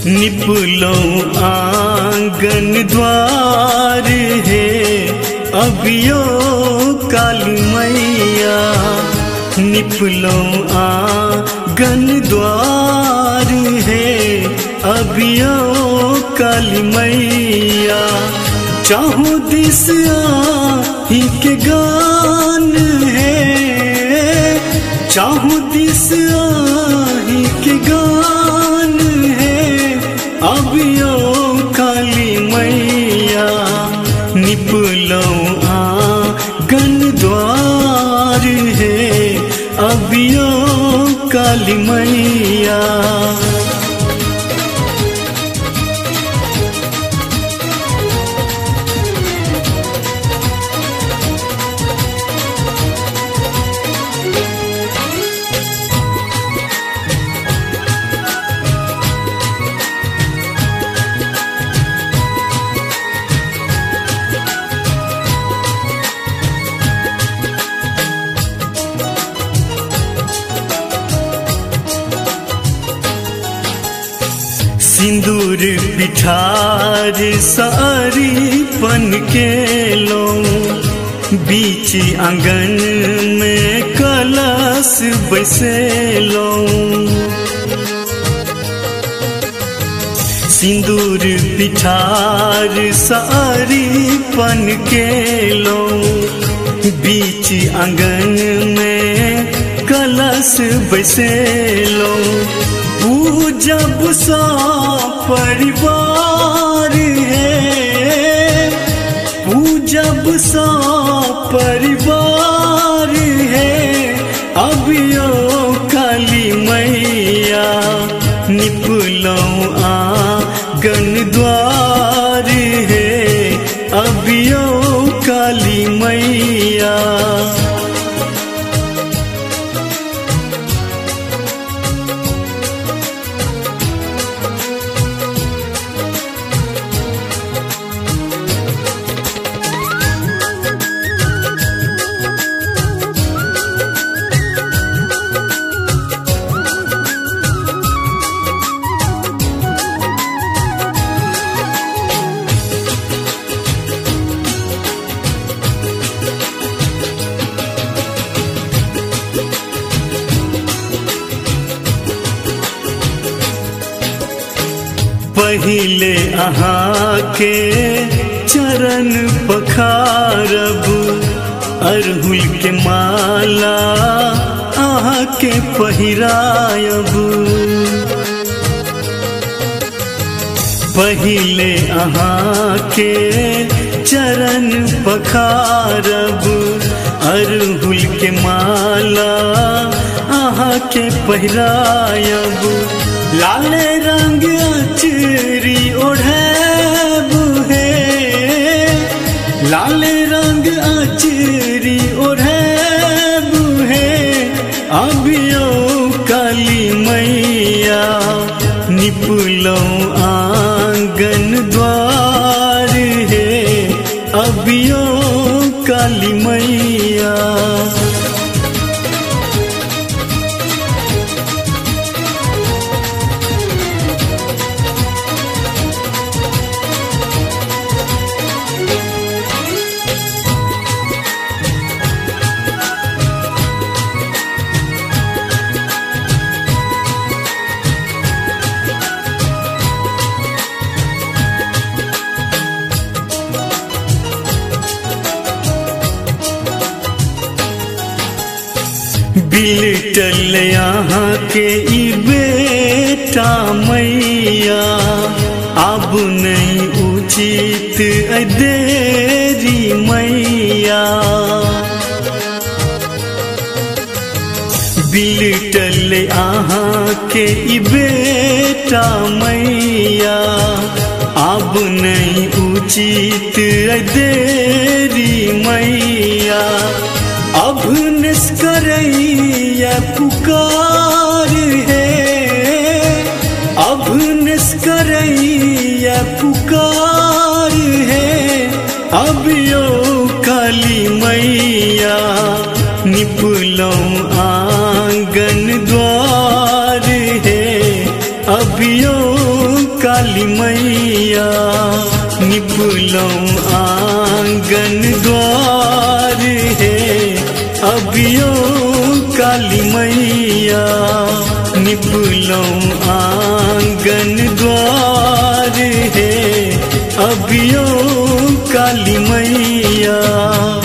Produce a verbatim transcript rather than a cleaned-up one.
निपलो आंगन द्वार है अबियो काली मैया। निपलो आंगन द्वार है अबियो काली मैया। चाहूं दिस आही के गान है, चाहूं दिस आही के गान है अबियो काली मैया। निपलो आंगन द्वार है अबियो काली मैया। सिंदूर पिठार सारी पन के लो, बीच आंगन में कलश बैसे लो। सिंदूर पिठार सारी पन के लो, बीच आंगन में कलश बैसे लो। पूजब सा परिवार है, पूजब सा परिवार है अबियो काली मैया। निपलो आंगन द्वार है अबियो काली मैया। पहिले अहाँ के चरण पखारब, अरहुल के माला अहाँ के पहिरायब। पहिले अहाँ के चरण पखारब, अरहुल के माला अहाँ के पहिरायब। लाल रंग अचरी ओढ़ब है, लाल रंग अचरी ओढ़ब है अबियो काली मैया। निपलो आंगन द्वार है अबियो काली मैया। बिलटल यहाँ के ई बेटा मैया, अब नहीं उचित देरी मैया। बिलटल यहाँ के ई बेटा मैया, अब नहीं उचित देरी मैया। अब निष्करैया पुकार है, अब निष्करैया पुकार है अबियो काली मैया। निपलो आंगन द्वार है अबियो द्वार है अभियो काली मैया निपलो आंगन द्वार है अभियो काली मैया।